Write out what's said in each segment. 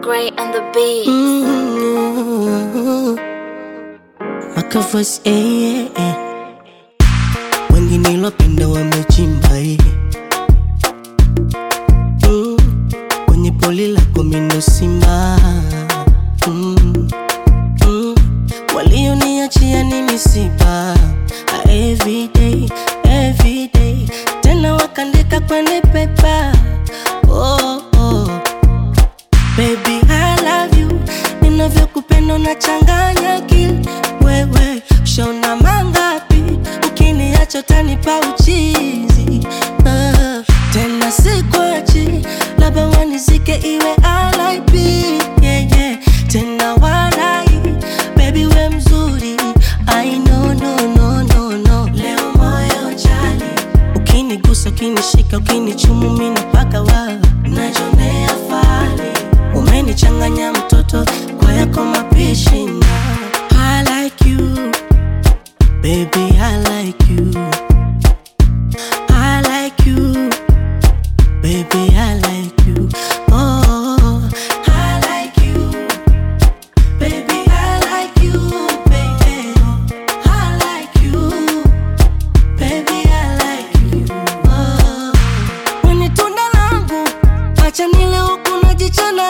Great on the beat. Maka voice wengi nilopenda wamechimba kwenye poli lako mino simba walioniachia ni misiba everyday tena wakandika kwenye pepa. Baby I love you, ninavyokupenda unachanganya akili. Wewe shona mangapi, ukiniacha utanipa uchizi. Tena sikwachi, labda wanizike iwe RIP. Yeah. Tena walai, baby we mzuri. I know, no. Leo moyo jali, ukinigusa, ukinishika, ukinichumu mina paka wa najonea fali. Umenichanganya mtoto kwa yako mapishi na I like you, baby I like you. I like you, baby I like you. Oh, I like you, baby I like you, baby. I like you, baby I like you. Oh, when it tunda langu, acha nile huku najichana.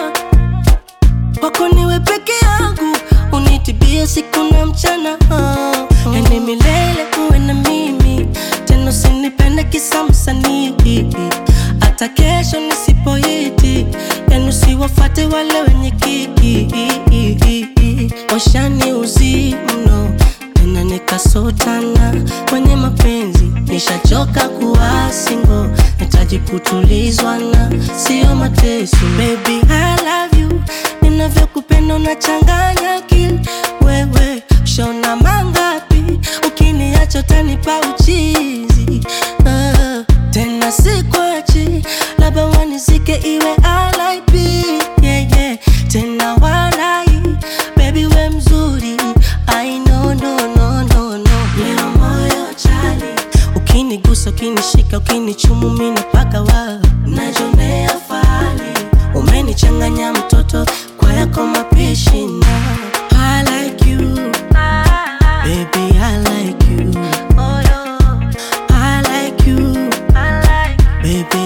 Wako niwe peke yangu, unitibie siku na mchana. Yani milele uwe na mimi, tena usinipende kisa msanii. Hata kesho nisipoiti, yani usiwafate wale wenye kiki. Washani uzi mno, tena nikasotana kwenye mapenzi. Nishachoka kuwa single, nahitaji kutulizwa na sio mateso. Baby I love you, ninavyokupenda unachanganya akili. Wewe shona mangapi, ukiniacha utanipa uchizi. Tena sikwachi, labda wanizike iwe RIP. Yeah. Tena walai, baby we mzuri. I know, no. Leo moyo chali, ukinigusa, ukinishika, ukinichumu mina paka wa najonea fali. Umenichanganya mtoto kwa yako mapishi na I like you, baby I like you. I like you, baby